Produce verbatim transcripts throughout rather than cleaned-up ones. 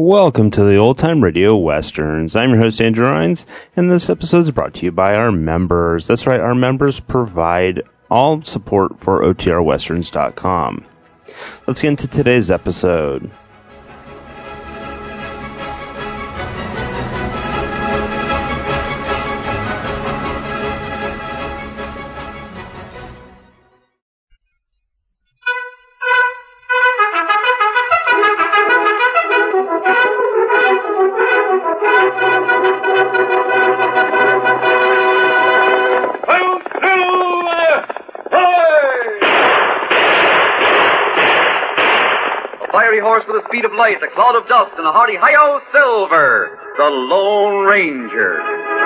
Welcome to the Old Time Radio Westerns. I'm your host, Andrew Rines, and this episode is brought to you by our members. That's right, our members provide all support for O T R westerns dot com. Let's get into today's episode. With a speed of light, a cloud of dust, and a hearty hi-yo, Silver, the Lone Ranger.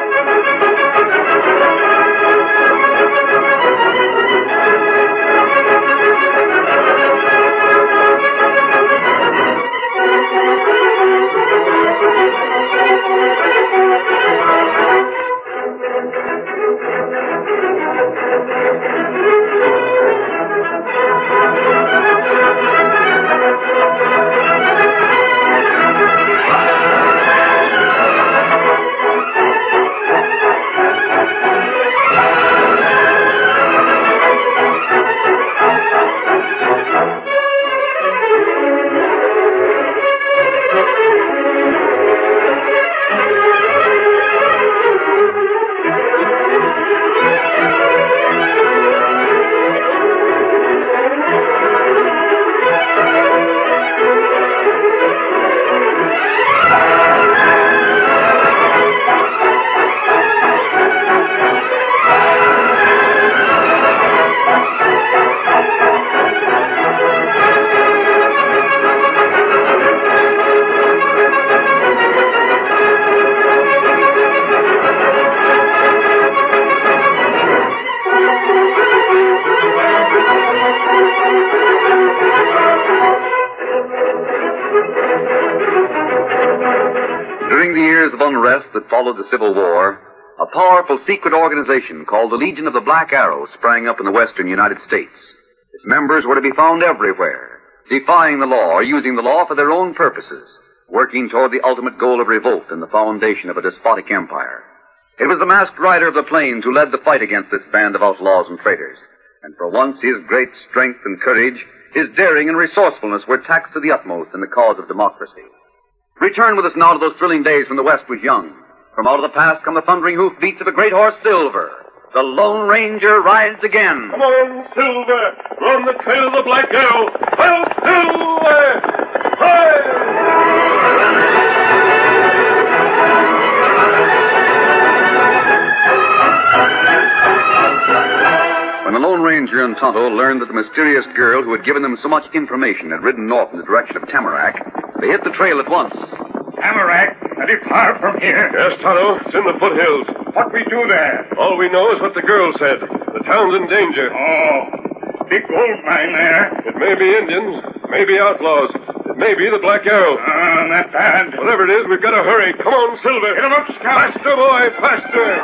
That followed the Civil War, a powerful secret organization called the Legion of the Black Arrow sprang up in the western United States. Its members were to be found everywhere, defying the law or using the law for their own purposes, working toward the ultimate goal of revolt and the foundation of a despotic empire. It was the masked rider of the plains who led the fight against this band of outlaws and traitors, and for once his great strength and courage, his daring and resourcefulness were taxed to the utmost in the cause of democracy. Return with us now to those thrilling days when the West was young. From out of the past come the thundering hoofbeats of a great horse, Silver. The Lone Ranger rides again. Come on, Silver! We're on the trail of the Black Arrow! Well, Silver! Hi! When the Lone Ranger and Tonto learned that the mysterious girl who had given them so much information had ridden north in the direction of Tamarack, they hit the trail at once. Tamarack? That is far from here. Yes, Tonto. It's in the foothills. What we do there? All we know is what the girl said. The town's in danger. Oh, big gold mine there. It may be Indians, maybe outlaws. It may be the Black Arrow. Ah, uh, not bad. Whatever it is, we've got to hurry. Come on, Silver. Get him up, Scout. Faster, boy, faster.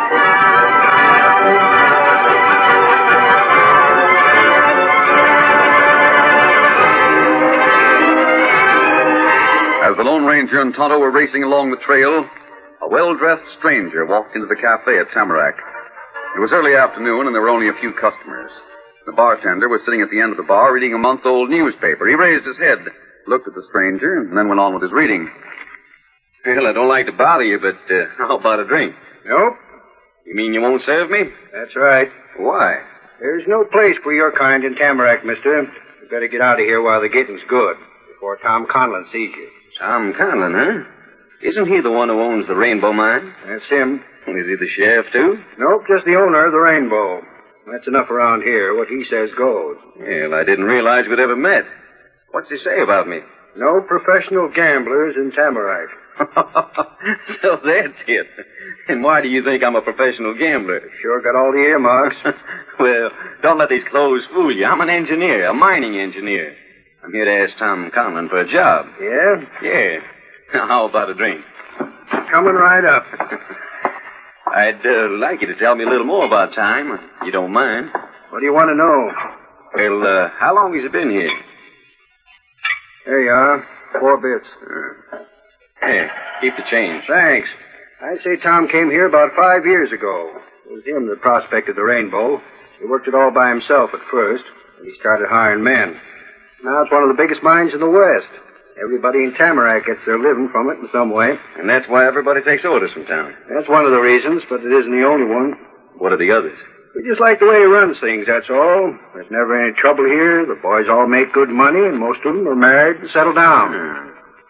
As the Lone Ranger and Tonto were racing along the trail, a well-dressed stranger walked into the cafe at Tamarack. It was early afternoon, and there were only a few customers. The bartender was sitting at the end of the bar reading a month-old newspaper. He raised his head, looked at the stranger, and then went on with his reading. Well, I don't like to bother you, but uh, how about a drink? Nope. You mean you won't serve me? That's right. Why? There's no place for your kind in Tamarack, mister. You better get out of here while the getting's good, before Tom Conlon sees you. Tom Conlon, huh? Isn't he the one who owns the Rainbow Mine? That's him. Is he the sheriff, too? Nope, just the owner of the Rainbow. That's enough around here. What he says goes. Well, I didn't realize we'd ever met. What's he say about me? No professional gamblers in Tamarack. So that's it. And why do you think I'm a professional gambler? Sure got all the earmarks. Well, don't let these clothes fool you. I'm an engineer, a mining engineer. I'm here to ask Tom Conlon for a job. Yeah? Yeah. How about a drink? Coming right up. I'd uh, like you to tell me a little more about Time, if you don't mind. What do you want to know? Well, uh, how long has he been here? There you are. Four bits. Uh, Here, keep the change. Thanks. I say Tom came here about five years ago. It was him that prospected the rainbow. He worked it all by himself at first, and he started hiring men. Now it's one of the biggest mines in the West. Everybody in Tamarack gets their living from it in some way. And that's why everybody takes orders from town. That's one of the reasons, but it isn't the only one. What are the others? We just like the way he runs things, that's all. There's never any trouble here. The boys all make good money, and most of them are married and settled down. Hmm.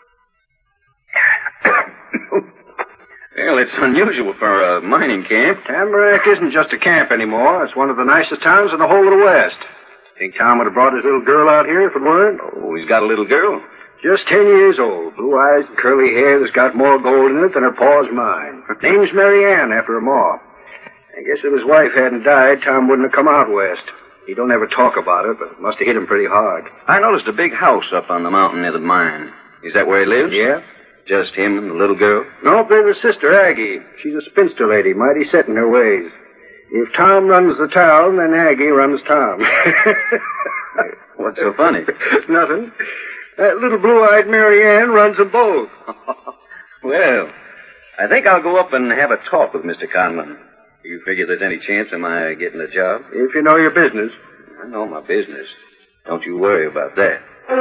Well, it's unusual for a mining camp. Tamarack isn't just a camp anymore. It's one of the nicest towns in the whole of the West. Think Tom would have brought his little girl out here if it weren't? Oh, he's got a little girl. Just ten years old. Blue eyes and curly hair that's got more gold in it than her pa's mine. Her name's Mary Ann, after her ma. I guess if his wife hadn't died, Tom wouldn't have come out west. He don't ever talk about it, but it must have hit him pretty hard. I noticed a big house up on the mountain near the mine. Is that where he lives? Yeah? Just him and the little girl? No, there's his sister, Aggie. She's a spinster lady, mighty set in her ways. If Tom runs the town, then Aggie runs Tom. What's so funny? Nothing. That little blue-eyed Mary Ann runs them both. Well, I think I'll go up and have a talk with Mister Conlon. Do you figure there's any chance of my getting a job? If you know your business. I know my business. Don't you worry about that.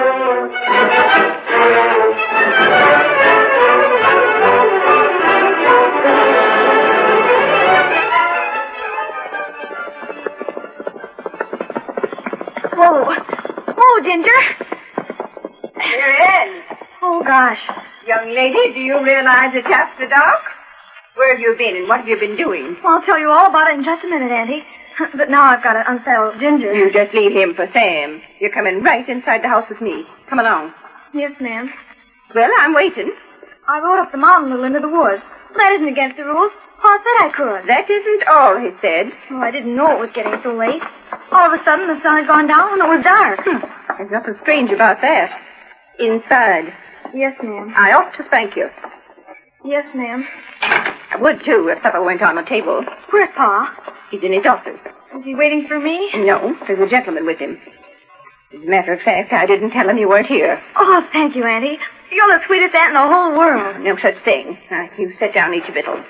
Whoa. Whoa, Ginger. Mary Ann. Oh, gosh. Young lady, do you realize it's after dark? Where have you been and what have you been doing? Well, I'll tell you all about it in just a minute, Auntie. But now I've got to unsettle Ginger. You just leave him for Sam. You're coming right inside the house with me. Come along. Yes, ma'am. Well, I'm waiting. I rode up the mountain a little into the woods. That isn't against the rules. Pa said I could. That isn't all he said. Oh, I didn't know it was getting so late. All of a sudden, the sun had gone down and it was dark. Hmm. There's nothing strange about that. Inside. Yes, ma'am. I ought to spank you. Yes, ma'am. I would, too, if supper went on the table. Where's Pa? He's in his office. Is he waiting for me? No, there's a gentleman with him. As a matter of fact, I didn't tell him you weren't here. Oh, thank you, Auntie. You're the sweetest aunt in the whole world. No such thing. Uh, you sit down, eat your victuals.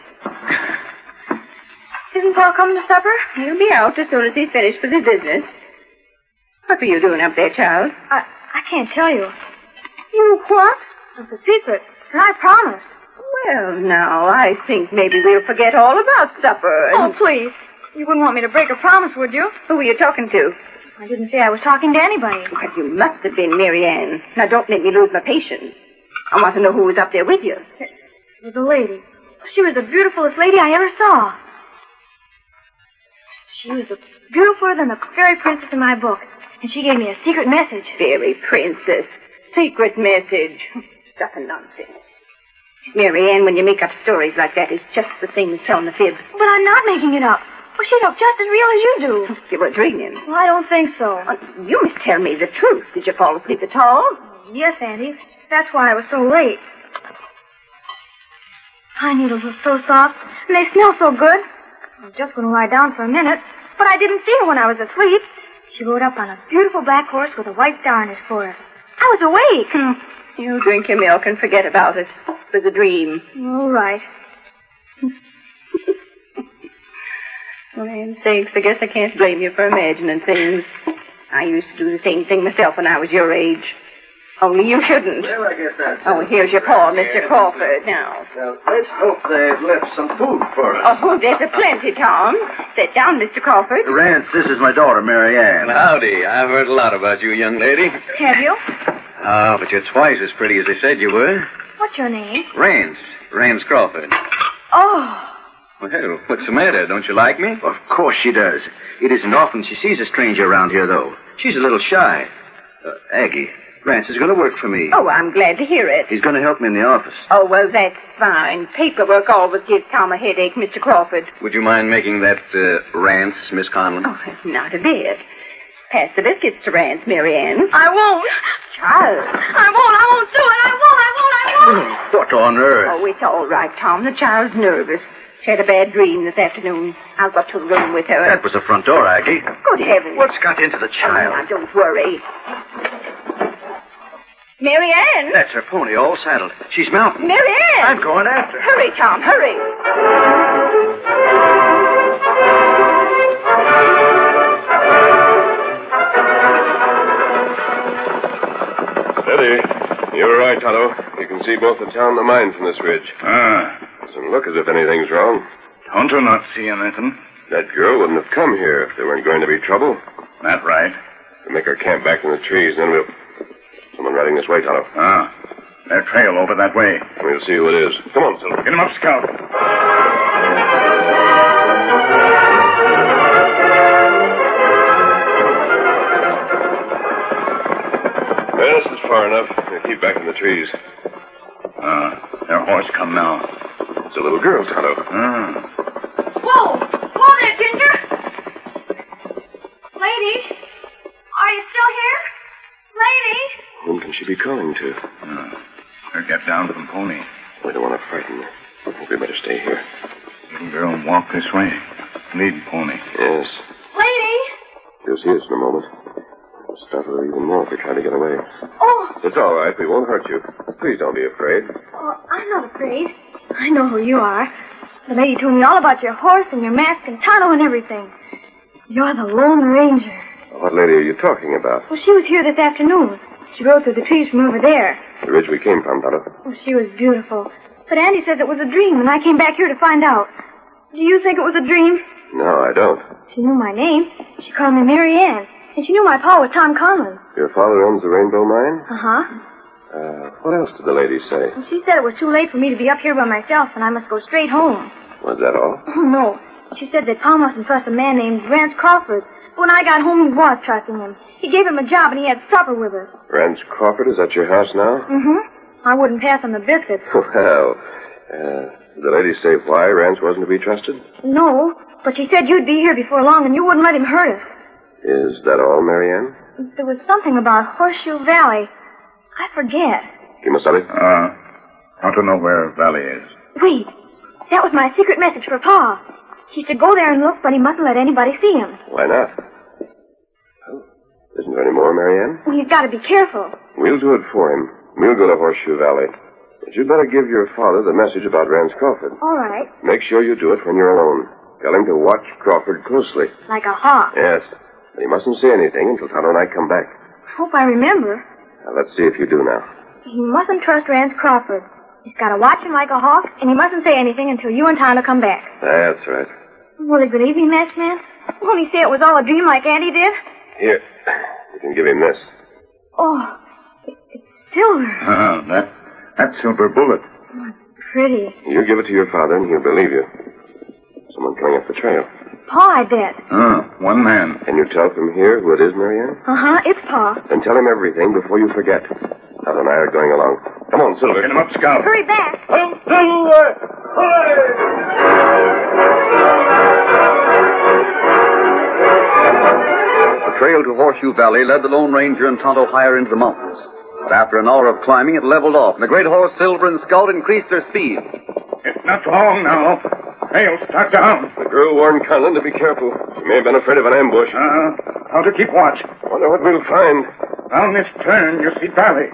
Isn't Pa coming to supper? He'll be out as soon as he's finished with his business. What were you doing up there, child? I I can't tell you. You what? It's a secret, and I promised. Well, now, I think maybe we'll forget all about supper. And... Oh, please. You wouldn't want me to break a promise, would you? Who were you talking to? I didn't say I was talking to anybody. But you must have been Mary Ann. Now, don't make me lose my patience. I want to know who was up there with you. It was a lady. She was the beautifulest lady I ever saw. She was the beautifuler than the fairy princess in my book. And she gave me a secret message. Fairy princess. Secret message. Stuff and nonsense. Mary Ann, when you make up stories like that, it's just the same as telling a fib. But I'm not making it up. Well, she's up just as real as you do. You were dreaming. Well, I don't think so. Uh, you must tell me the truth. Did you fall asleep at all? Yes, Auntie. That's why I was so late. Pine needles are so soft, and they smell so good. I was just going to lie down for a minute, but I didn't see her when I was asleep. She rode up on a beautiful black horse with a white star in his forehead. I was awake. Hmm. You drink your milk and forget about it. It was a dream. All right. For land's sakes, I guess I can't blame you for imagining things. I used to do the same thing myself when I was your age. Only you shouldn't. Well, I guess that's... Oh, here's your paw, Mister Crawford, now. Well, let's hope they've left some food for us. Oh, there's a plenty, Tom. Sit down, Mister Crawford. Rance, this is my daughter, Mary Ann. Well, howdy. I've heard a lot about you, young lady. Have you? Ah, but you're twice as pretty as they said you were. What's your name? Rance. Rance Crawford. Oh. Well, what's the matter? Don't you like me? Of course she does. It isn't often she sees a stranger around here, though. She's a little shy. Uh, Aggie, Rance is going to work for me. Oh, I'm glad to hear it. He's going to help me in the office. Oh, well, that's fine. Paperwork always gives Tom a headache, Mister Crawford. Would you mind making that uh, Rance, Miss Conlon? Oh, not a bit. Pass the biscuits to Rance, Mary Ann. I won't. Child. I won't. I won't do it. I won't. I won't. I won't. What on earth? Oh, it's all right, Tom. The child's nervous. She had a bad dream this afternoon. I'll go to the room with her. That was the front door, Aggie. Good heavens. What's got into the Oh, child? now, don't worry. Mary Ann! That's her pony, all saddled. She's mounting. Mary Ann! I'm going after her. Hurry, Tom, hurry. Steady. You were right, Tonto. You can see both the town and the mine from this ridge. Ah. Doesn't look as if anything's wrong. Tonto not see anything. That girl wouldn't have come here if there weren't going to be trouble. That right. We'll make our camp back in the trees, then we'll... Someone riding this way, Tonto. Ah. Their trail over that way. We'll see who it is. Come on, Silver. Get him up, Scout. Well, this is far enough. We'll keep back in the trees. Ah. Their horse come now. It's a little girl, Tonto. Ah. Whoa! Whoa there, Ginger! Lady? Are you still here? Lady? Whom can she be calling to? Ah. Her get down from pony. We don't want to frighten her. I think we better stay here. Little girl walk this way. Lead pony. Yes. Lady? You'll see us in a moment. We'll startle her even more if we try to get away. Oh, It's all right. We won't hurt you. Please don't be afraid. oh, I'm not afraid. I know who you are. The lady told me all about your horse and your mask and Tonto and everything. You're the Lone Ranger. What lady are you talking about? Well, she was here this afternoon. She rode through the trees from over there. The ridge we came from, Tonto. Oh, she was beautiful. But Andy says it was a dream, and I came back here to find out. Do you think it was a dream? No, I don't. She knew my name. She called me Mary Ann. And she knew my pa was Tom Conlon. Your father owns the Rainbow Mine? Uh-huh. Uh, what else did the lady say? Well, she said it was too late for me to be up here by myself, and I must go straight home. Was that all? Oh, no. She said that Pa mustn't trust a man named Rance Crawford. But when I got home, he was trusting him. He gave him a job, and he had supper with us. Rance Crawford is at your house now? Mm-hmm. I wouldn't pass on the biscuits. Well, uh, did the lady say why Rance wasn't to be trusted? No, but she said you'd be here before long, and you wouldn't let him hurt us. Is that all, Marianne? There was something about Horseshoe Valley. I forget. Kimasabi? Ah. Want to know where Valley is. Wait. That was my secret message for Pa. He should go there and look, but he mustn't let anybody see him. Why not? Oh, isn't there any more, Marianne? Well, he's got to be careful. We'll do it for him. We'll go to Horseshoe Valley. But you'd better give your father the message about Rance Crawford. All right. Make sure you do it when you're alone. Tell him to watch Crawford closely. Like a hawk. Yes. But he mustn't say anything until Tonto and I come back. Hope I remember. Now, let's see if you do now. He mustn't trust Rance Crawford. He's got to watch him like a hawk, and he mustn't say anything until you and Tonto come back. That's right. Well, a good evening, Masked Man. Won't he say it was all a dream like Andy did? Here. You can give him this. Oh, it, it's silver. Ah, that, that silver bullet. Oh, it's pretty. You give it to your father, and he'll believe you. Someone coming up the trail. Pa, I bet. Ah, one man. Can you tell from here who it is, Marianne? Uh-huh, it's Pa. Then tell him everything before you forget. Tonto and I are going along. Come on, Silver. Get him up, Scout. Hurry back. The trail to Horseshoe Valley led the Lone Ranger and Tonto higher into the mountains. But after an hour of climbing, it leveled off, and the great horse Silver and Scout increased their speed. It's not long now. Trail start down. The girl warned Conlon to be careful. She may have been afraid of an ambush. Ah, how to keep watch. Wonder what we'll find. Down this turn, you see Valley.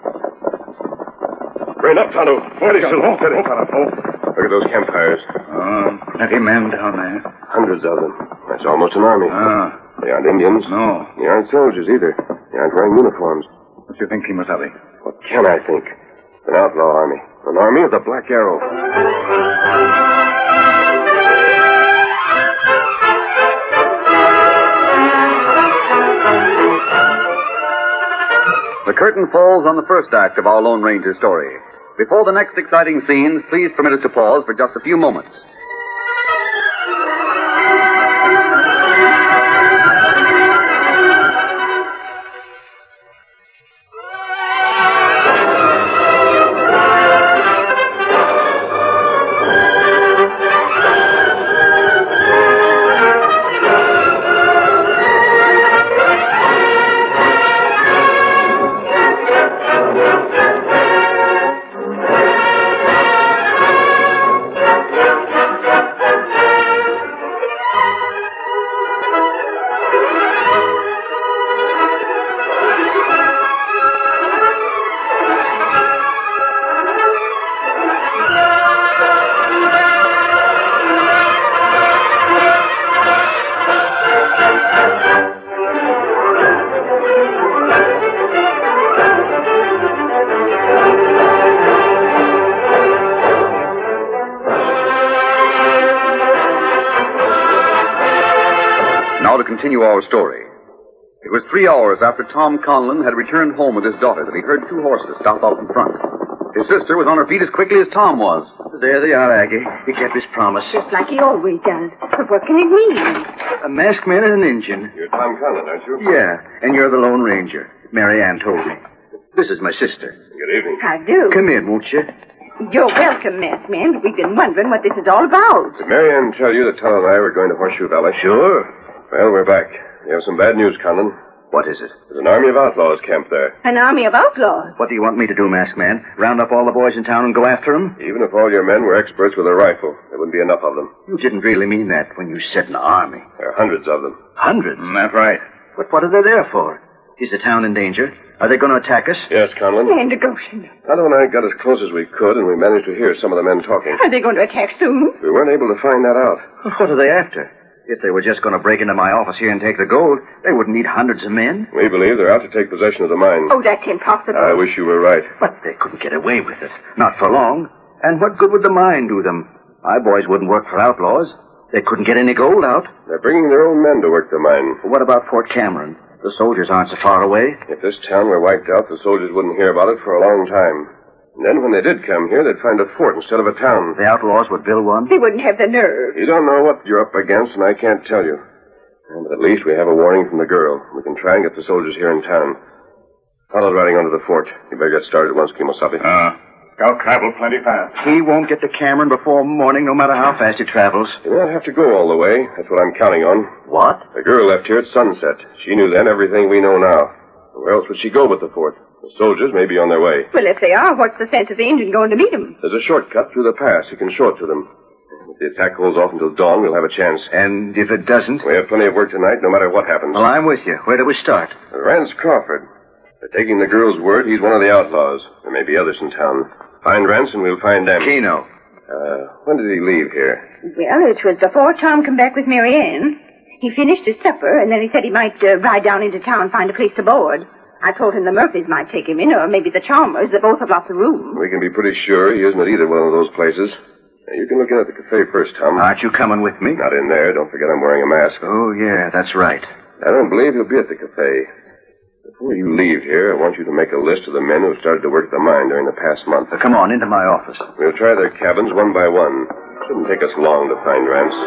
Rein up, Tonto. Steady, Oh, Silver. oh, Steady. oh, oh. Look at those campfires. Ah, plenty men down there. Hundreds of them. That's almost an army. Ah, They aren't Indians. no. They aren't soldiers either. They aren't wearing uniforms. What do you think, Kimasabi? What can I think? An outlaw army. An army of the Black Arrow. The curtain falls on the first act of our Lone Ranger story. Before the next exciting scenes, please permit us to pause for just a few moments. continue our story. It was three hours after Tom Conlon had returned home with his daughter that he heard two horses stop out in front. His sister was on her feet as quickly as Tom was. There they are, Aggie. He kept his promise. Just like he always does. But what can it mean? A masked man and an Indian. You're Tom Conlon, aren't you? Yeah, and you're the Lone Ranger. Mary Ann told me. This is my sister. Good evening. I do. Come in, won't you? You're welcome, masked man. We've been wondering what this is all about. Did Mary Ann tell you that Tom and I were going to Horseshoe Valley? Sure. Well, we're back. We have some bad news, Conlon. What is it? There's an army of outlaws camped there. An army of outlaws? What do you want me to do, masked man? Round up all the boys in town and go after them? Even if all your men were experts with a rifle, there wouldn't be enough of them. You didn't really mean that when you said an army. There are hundreds of them. Hundreds? Mm, that's right. But what are they there for? Is the town in danger? Are they going to attack us? Yes, Conlon. Land of Goshen. Tonto and I got as close as we could, and we managed to hear some of the men talking. Are they going to attack soon? We weren't able to find that out. What are they after? If they were just going to break into my office here and take the gold, they wouldn't need hundreds of men. We believe they're out to take possession of the mine. Oh, that's impossible. I wish you were right. But they couldn't get away with it. Not for long. And what good would the mine do them? My boys wouldn't work for outlaws. They couldn't get any gold out. They're bringing their own men to work the mine. What about Fort Cameron? The soldiers aren't so far away. If this town were wiped out, the soldiers wouldn't hear about it for a long time. And then when they did come here, they'd find a fort instead of a town. The outlaws would build one? They wouldn't have the nerve. You don't know what you're up against, and I can't tell you. But at least we have a warning from the girl. We can try and get the soldiers here in town. Tonto's riding onto the fort. You better get started at once, Kimosabe. Uh, Scout travel plenty fast. He won't get to Cameron before morning, no matter how fast he travels. You won't have to go all the way. That's what I'm counting on. What? The girl left here at sunset. She knew then everything we know now. Where else would she go but the fort? The soldiers may be on their way. Well, if they are, what's the sense of the Indian going to meet them? There's a shortcut through the pass. You can show it to them. If the attack holds off until dawn, we'll have a chance. And if it doesn't? We have plenty of work tonight, no matter what happens. Well, I'm with you. Where do we start? Rance Crawford. For taking the girl's word, he's one of the outlaws. There may be others in town. Find Rance and we'll find them. Keno. Uh, when did he leave here? Well, it was before Tom come back with Mary Ann. He finished his supper, and then he said he might uh, ride down into town and find a place to board. I told him the Murphys might take him in, or maybe the Chalmers. They both have lots of room. We can be pretty sure he isn't at either one of those places. Now, you can look in at the cafe first, Tom. Aren't you coming with me? Not in there. Don't forget I'm wearing a mask. Oh, yeah, that's right. I don't believe he'll be at the cafe. Before you leave here, I want you to make a list of the men who started to work the mine during the past month. Uh, come on, into my office. We'll try their cabins one by one. Shouldn't take us long to find Rance.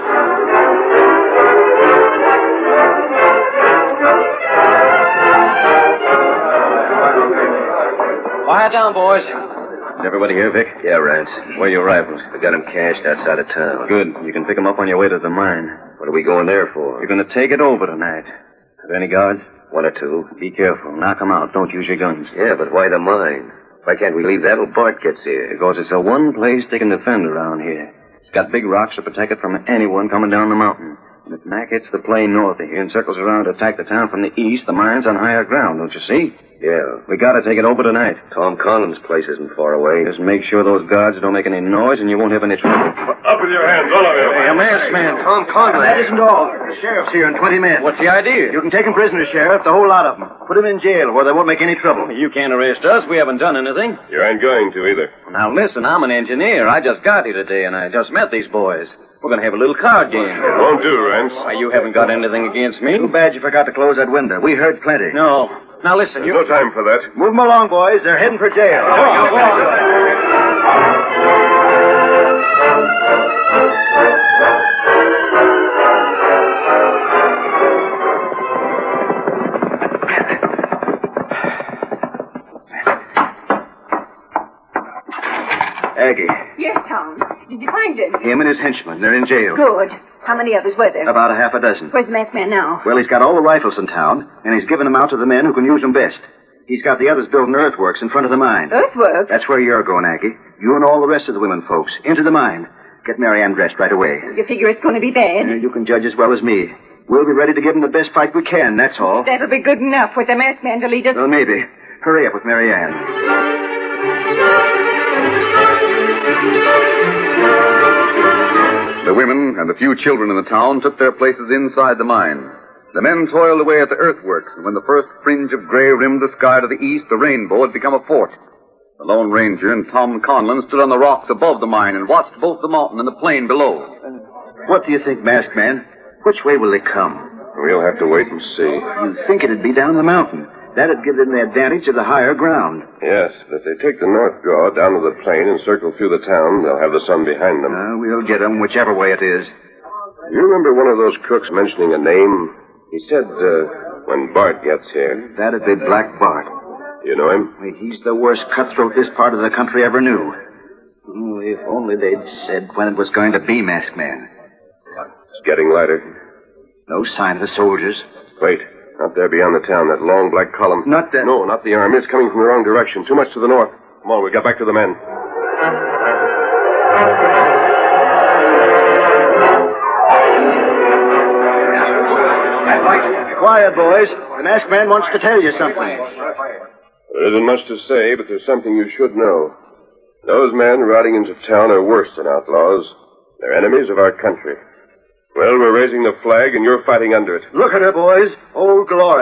Quiet down, boys. Is everybody here, Vic? Yeah, Rance. Where are your rifles? I got them cached outside of town. Good. You can pick them up on your way to the mine. What are we going there for? You're going to take it over tonight. Have any guards? One or two. Be careful. Knock them out. Don't use your guns. Yeah, but why the mine? Why can't we leave that till Bart gets here? Because it's the one place they can defend around here. It's got big rocks to protect it from anyone coming down the mountain. And if Mac hits the plain north of here and circles around to attack the town from the east, the mine's on higher ground, don't you see? Yeah. We gotta take it over tonight. Tom Conlon's place isn't far away. Just make sure those guards don't make any noise and you won't have any trouble. Up with your hands, all of you. Hey, a masked man. Tom Conlon. That isn't all. The sheriff's here and twenty men. What's the idea? You can take them prisoners, Sheriff, the whole lot of them. Put them in jail where they won't make any trouble. You can't arrest us. We haven't done anything. You ain't going to either. Now, listen, I'm an engineer. I just got here today, and I just met these boys. We're going to have a little card game. It won't do, Rance. Why, you haven't got anything against me. Too bad you forgot to close that window. We heard plenty. No. Now, listen, There's you... no time for that. Move them along, boys. They're heading for jail. Go on, go on. Aggie. Yes, Tom. Did you find him? Him and his henchmen. They're in jail. Good. How many others were there? About a half a dozen. Where's the masked man now? Well, he's got all the rifles in town, and he's given them out to the men who can use them best. He's got the others building earthworks in front of the mine. Earthworks? That's where you're going, Aggie. You and all the rest of the women folks. Into the mine. Get Mary Ann dressed right away. You figure it's going to be bad? Uh, you can judge as well as me. We'll be ready to give them the best fight we can, that's all. That'll be good enough with the masked man to lead us. Well, maybe. Hurry up with Mary Ann. The women and the few children in the town took their places inside the mine. The men toiled away at the earthworks, and when the first fringe of gray rimmed the sky to the east, the rainbow had become a fort. The Lone Ranger and Tom Conlon stood on the rocks above the mine and watched both the mountain and the plain below. What do you think, masked man? Which way will they come? We'll have to wait and see. You'd think it'd be down the mountain. That'd give them the advantage of the higher ground. Yes, but if they take the north draw down to the plain and circle through the town, they'll have the sun behind them. Uh, we'll get them whichever way it is. You remember one of those crooks mentioning a name? He said, uh, when Bart gets here. That'd be Black Bart. You know him? Why, he's the worst cutthroat this part of the country ever knew. Oh, if only they'd said when it was going to be, Masked Man. It's getting lighter. No sign of the soldiers. Wait. Out there beyond the town, that long black column. Not that... No, not the army. It's coming from the wrong direction. Too much to the north. Come on, we got back to the men. Quiet, boys. The Masked Man wants to tell you something. There isn't much to say, but there's something you should know. Those men riding into town are worse than outlaws. They're enemies of our country. Well, we're raising the flag, and you're fighting under it. Look at her, boys. Old Glory.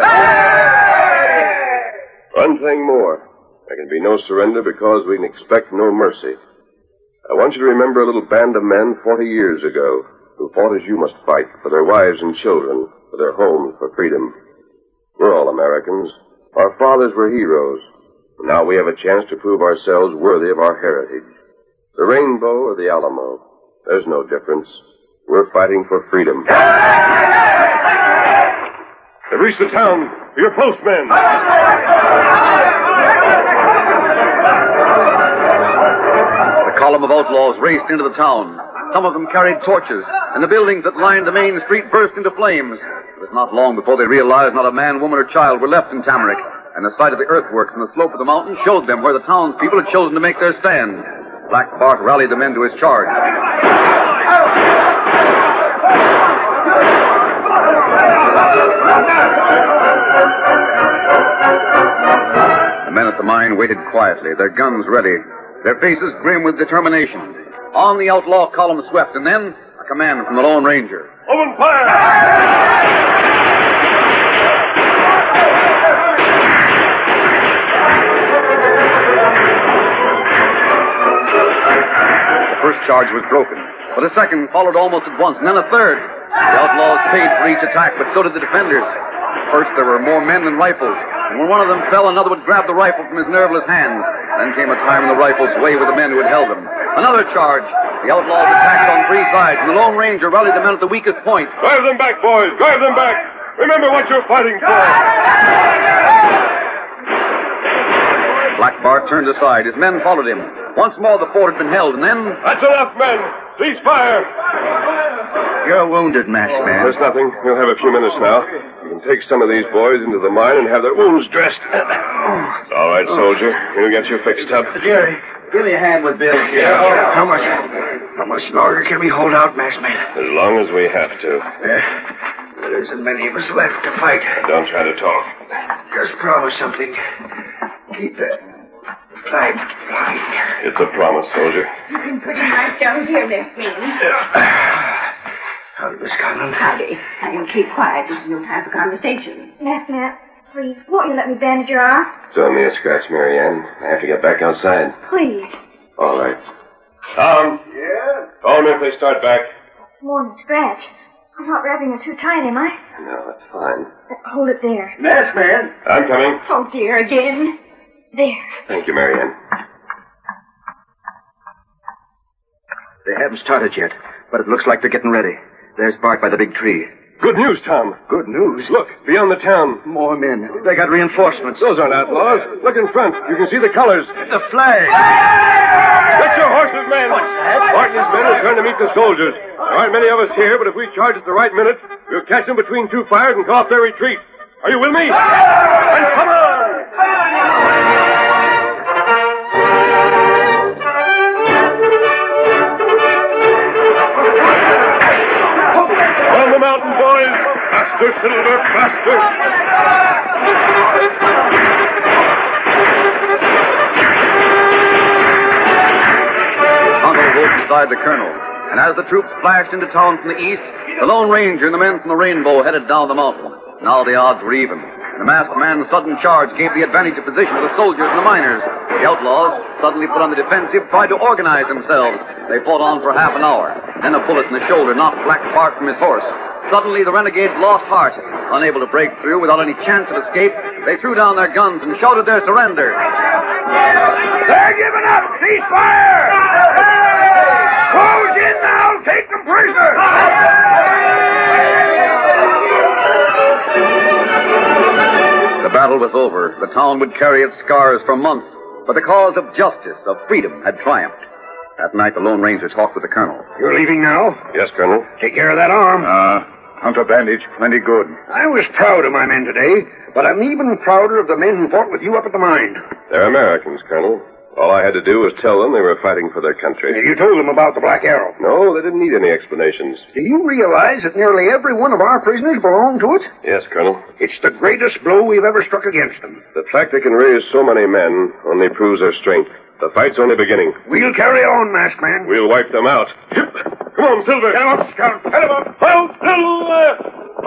One thing more. There can be no surrender because we can expect no mercy. I want you to remember a little band of men forty years ago who fought as you must fight for their wives and children, for their homes, for freedom. We're all Americans. Our fathers were heroes. And now we have a chance to prove ourselves worthy of our heritage. The rainbow or the Alamo. There's no difference. We're fighting for freedom. They've reached the town. Your postmen. The column of outlaws raced into the town. Some of them carried torches, and the buildings that lined the main street burst into flames. It was not long before they realized not a man, woman, or child were left in Tamarack, and the sight of the earthworks on the slope of the mountain showed them where the townspeople had chosen to make their stand. Black Bart rallied the men to his charge. The men at the mine waited quietly, their guns ready, their faces grim with determination. On the outlaw column swept, and then a command from the Lone Ranger. Open fire! The first charge was broken, but a second followed almost at once, and then a third. The outlaws paid for each attack, but so did the defenders. First, there were more men than rifles, and when one of them fell, another would grab the rifle from his nerveless hands. Then came a time when the rifles sway with the men who had held them. Another charge. The outlaws attacked on three sides, and the Lone Ranger rallied the men at the weakest point. Drive them back, boys! Drive them back! Remember what you're fighting for! Black Bart turned aside. His men followed him. Once more the fort had been held, and then... That's enough, men! Cease fire! You're wounded, Masked Man. There's nothing. We'll have a few minutes now. You can take some of these boys into the mine and have their wounds dressed. It's all right, soldier. We'll get you fixed up. Jerry, give me a hand with Bill. Yeah. How much? How much longer can we hold out, Masked Man? As long as we have to. Yeah. There isn't many of us left to fight. Don't try to talk. Just promise something. Keep that flag flying. It's a promise, soldier. You've been pretty nice down here, Masked Man. Howdy, Miss Conlon. Howdy. Now you keep quiet. This is no time for conversation. Masked Man, please, won't you let me bandage your arm? It's only a scratch, Mary Ann. I have to get back outside. Please. All right. Tom. Yeah? Call me if they start back. It's more than a scratch. I'm not wrapping it too tight, am I? No, that's fine. Uh, hold it there. Masked Man. I'm coming. Oh, dear, again. There. Thank you, Mary Ann. They haven't started yet, but it looks like they're getting ready. There's Bart by the big tree. Good news, Tom. Good news. Look, beyond the town. More men. They got reinforcements. Those aren't outlaws. Look in front. You can see the colors. The flag. Get your horses, men. Martin's men are trying to meet the soldiers. There aren't many of us here, but if we charge at the right minute, we'll catch them between two fires and cut off their retreat. Are you with me? And come on! On the mountain, boys! Faster, Silver, faster! Tonto rode beside the colonel, and as the troops flashed into town from the east, the Lone Ranger and the men from the Rainbow headed down the mountain. Now the odds were even. The Masked Man's sudden charge gave the advantage of position to the soldiers and the miners. The outlaws, suddenly put on the defensive, tried to organize themselves. They fought on for half an hour. Then a bullet in the shoulder knocked Black Bart from his horse. Suddenly, the renegades lost heart. Unable to break through without any chance of escape, they threw down their guns and shouted their surrender. They're giving up! Cease fire! Close in now! Take them prisoner! The battle was over. The town would carry its scars for months, but the cause of justice, of freedom, had triumphed. That night, the Lone Ranger talked with the colonel. You're leaving now? Yes, Colonel. Take care of that arm. Uh, Hunter bandage, plenty good. I was proud of my men today, but I'm even prouder of the men who fought with you up at the mine. They're Americans, Colonel. All I had to do was tell them they were fighting for their country. You told them about the Black Arrow. No, they didn't need any explanations. Do you realize that nearly every one of our prisoners belonged to it? Yes, Colonel. It's the greatest blow we've ever struck against them. The fact they can raise so many men only proves their strength. The fight's only beginning. We'll carry on, masked man. We'll wipe them out. Come on, Silver. Get him up, Scout. Head him up. Hold still.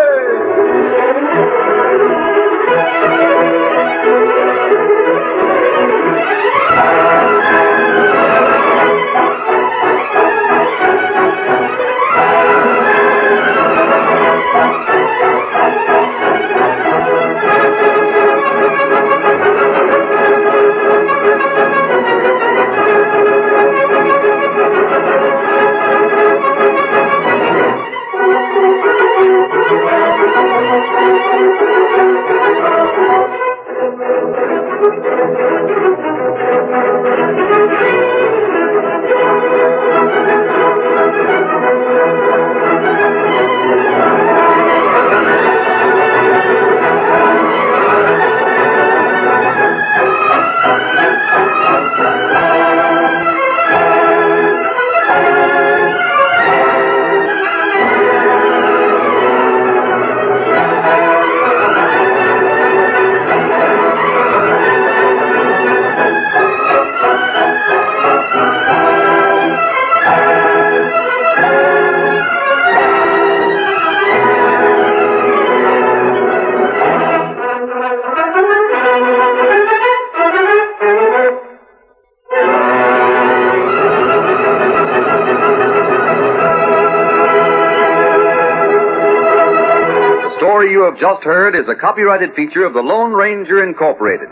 The story you have just heard is a copyrighted feature of the Lone Ranger Incorporated.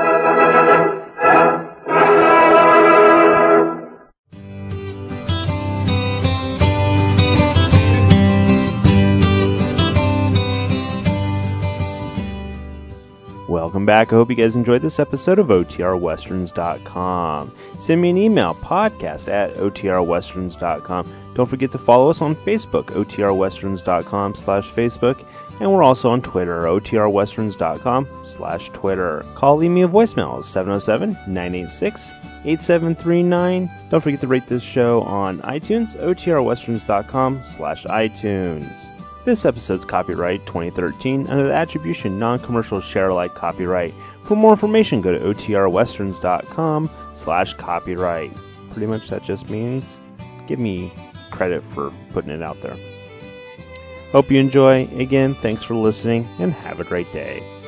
Welcome back. I hope you guys enjoyed this episode of O T R Westerns dot com. Send me an email, podcast at O T R Westerns dot com. Don't forget to follow us on Facebook, O T R Westerns dot com slash Facebook. And we're also on Twitter, O T R Westerns dot com slash Twitter. Call, leave me a voicemail, seven oh seven, nine eight six, eight seven three nine. Don't forget to rate this show on iTunes, O T R Westerns dot com slash iTunes. This episode's copyright twenty thirteen under the attribution non-commercial share alike copyright. For more information, go to O T R Westerns dot com slash copyright. Pretty much that just means give me credit for putting it out there. Hope you enjoy. Again, thanks for listening and have a great day.